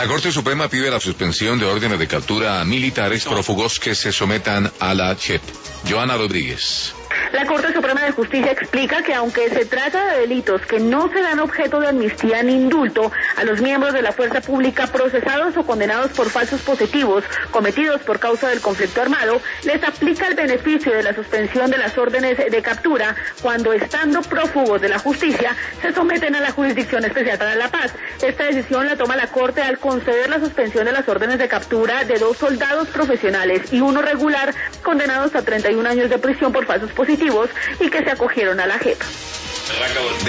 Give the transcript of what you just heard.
La Corte Suprema pide la suspensión de órdenes de captura a militares prófugos que se sometan a la JEP. Joana Rodríguez. La Corte Suprema de Justicia explica que aunque se trata de delitos que no se dan objeto de amnistía ni indulto, a los miembros de la fuerza pública procesados o condenados por falsos positivos cometidos por causa del conflicto armado, les aplica el beneficio de la suspensión de las órdenes de captura cuando, estando prófugos de la justicia, se someten a la Jurisdicción Especial para la Paz. Esta decisión la toma la Corte al conceder la suspensión de las órdenes de captura de 2 soldados profesionales y 1 regular condenados a 31 años de prisión por falsos positivos y que se acogieron a la JEP.